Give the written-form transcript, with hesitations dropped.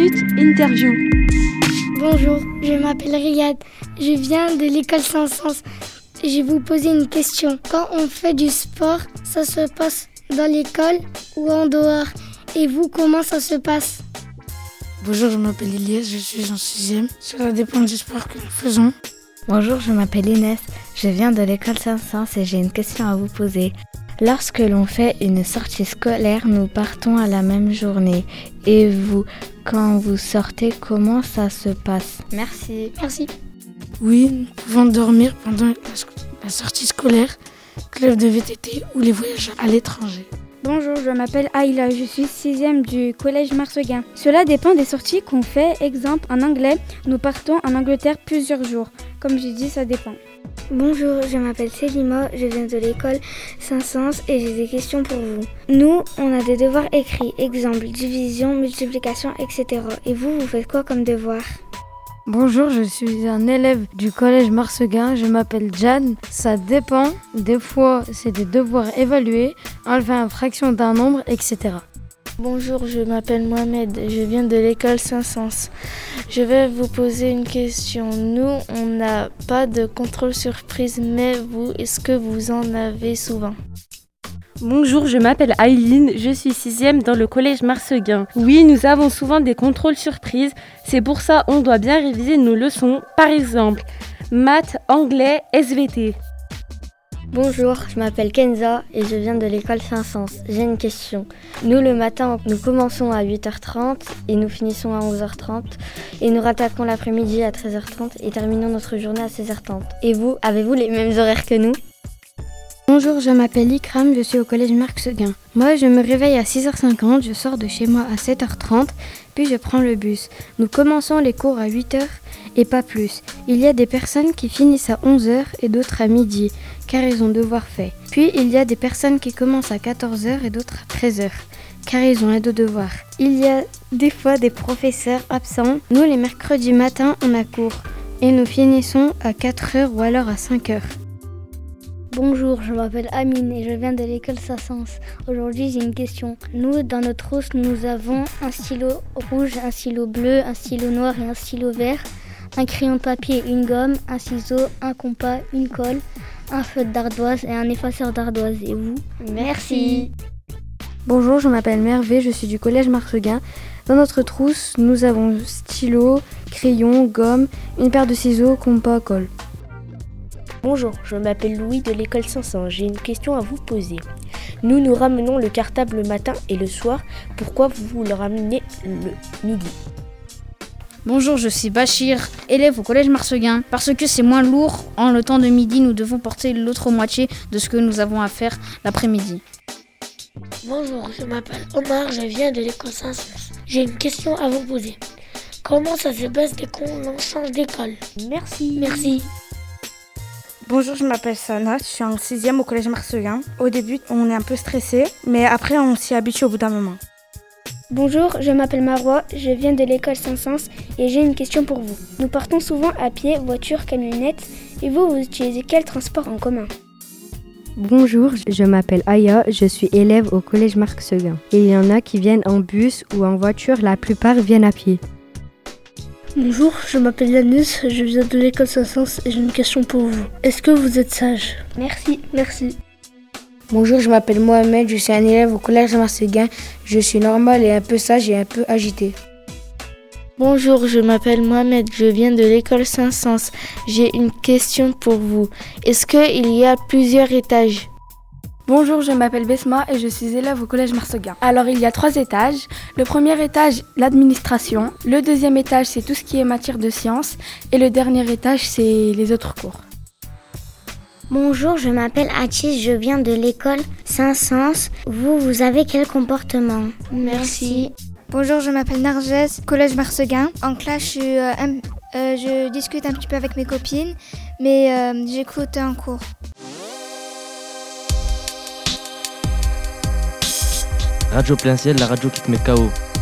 minutes, interview. Bonjour, je m'appelle Riyad, je viens de l'école Saint-Saëns. Je vais vous poser une question. Quand on fait du sport, ça se passe dans l'école ou en dehors? Et vous, comment ça se passe? Bonjour, je m'appelle Elias, je suis en 6e. Cela dépend du sport que nous faisons. Bonjour, je m'appelle Inès, je viens de l'école Saint-Saëns et j'ai une question à vous poser. Lorsque l'on fait une sortie scolaire, nous partons à la même journée. Et vous, quand vous sortez, comment ça se passe? Merci. Oui, nous pouvons dormir pendant la sortie scolaire, club de VTT ou les voyages à l'étranger. Bonjour, je m'appelle Aïla, je suis 6e du collège Marseguin. Cela dépend des sorties qu'on fait. Exemple, en anglais, nous partons en Angleterre plusieurs jours. Comme j'ai dit, ça dépend. Bonjour, je m'appelle Selima, je viens de l'école Saint-Saëns et j'ai des questions pour vous. Nous, on a des devoirs écrits, exemple, division, multiplication, etc. Et vous faites quoi comme devoir? Bonjour, je suis un élève du collège Marseguin, je m'appelle Jeanne. Ça dépend, des fois c'est des devoirs évalués, enlever une fraction d'un nombre, etc. Bonjour, je m'appelle Mohamed, je viens de l'école Saint-Saëns. Je vais vous poser une question. Nous, on n'a pas de contrôle surprise, mais vous, est-ce que vous en avez souvent? Bonjour, je m'appelle Aileen, je suis 6e dans le collège Marseguin. Oui, nous avons souvent des contrôles surprises, c'est pour ça on doit bien réviser nos leçons. Par exemple, maths, anglais, SVT. Bonjour, je m'appelle Kenza et je viens de l'école Saint-Saëns. J'ai une question. Nous, le matin, nous commençons à 8h30 et nous finissons à 11h30. Et nous rattaquons l'après-midi à 13h30 et terminons notre journée à 16h30. Et vous, avez-vous les mêmes horaires que nous? Bonjour, je m'appelle Ikram, je suis au collège Marseguin. Moi, je me réveille à 6h50, je sors de chez moi à 7h30, puis je prends le bus. Nous commençons les cours à 8h et pas plus. Il y a des personnes qui finissent à 11h et d'autres à midi, car ils ont devoir fait. Puis il y a des personnes qui commencent à 14h et d'autres à 13h, car ils ont aide aux devoirs. Il y a des fois des professeurs absents. Nous, les mercredis matins, on a cours et nous finissons à 4h ou alors à 5h. Bonjour, je m'appelle Amine et je viens de l'école Saint-Saëns. Aujourd'hui, j'ai une question. Nous, dans notre trousse, nous avons un stylo rouge, un stylo bleu, un stylo noir et un stylo vert, un crayon de papier, une gomme, un ciseau, un compas, une colle, un feutre d'ardoise et un effaceur d'ardoise. Et vous? Merci. Bonjour, je m'appelle Mervé, je suis du collège Marseguin. Dans notre trousse, nous avons stylo, crayon, gomme, une paire de ciseaux, compas, colle. Bonjour, je m'appelle Louis de l'école Saint-Saëns. J'ai une question à vous poser. Nous ramenons le cartable le matin et le soir. Pourquoi vous le ramenez le midi? Bonjour, je suis Bachir, élève au collège Marseguin. Parce que c'est moins lourd, en le temps de midi, nous devons porter l'autre moitié de ce que nous avons à faire l'après-midi. Bonjour, je m'appelle Omar, je viens de l'école Saint-Saëns. J'ai une question à vous poser. Comment ça se passe dès qu'on change d'école? Merci. Bonjour, je m'appelle Sana, je suis en 6e au collège Marseguin. Au début, on est un peu stressé, mais après, on s'y habitue au bout d'un moment. Bonjour, je m'appelle Marois, je viens de l'école Saint-Saëns et j'ai une question pour vous. Nous partons souvent à pied, voiture, camionnette et vous utilisez quel transport en commun? Bonjour, je m'appelle Aya, je suis élève au collège Marseguin. Il y en a qui viennent en bus ou en voiture, la plupart viennent à pied. Bonjour, je m'appelle Yanis, je viens de l'école Saint-Saëns et j'ai une question pour vous. Est-ce que vous êtes sage? Merci. Bonjour, je m'appelle Mohamed, je suis un élève au collège Marseguin. Je suis normal et un peu sage et un peu agité. Bonjour, je m'appelle Mohamed, je viens de l'école Saint-Saëns. J'ai une question pour vous. Est-ce qu'il y a plusieurs étages? Bonjour, je m'appelle Besma et je suis élève au collège Marseguin. Alors il y a 3 étages. Le premier étage, l'administration. Le deuxième étage, c'est tout ce qui est matière de sciences. Et le dernier étage, c'est les autres cours. Bonjour, je m'appelle Atis, je viens de l'école Saint-Saëns. Vous avez quel comportement? Merci. Bonjour, je m'appelle Narges, collège Marseguin. En classe, je discute un petit peu avec mes copines, mais j'écoute un cours. Radio Plein Ciel, la radio qui te met KO.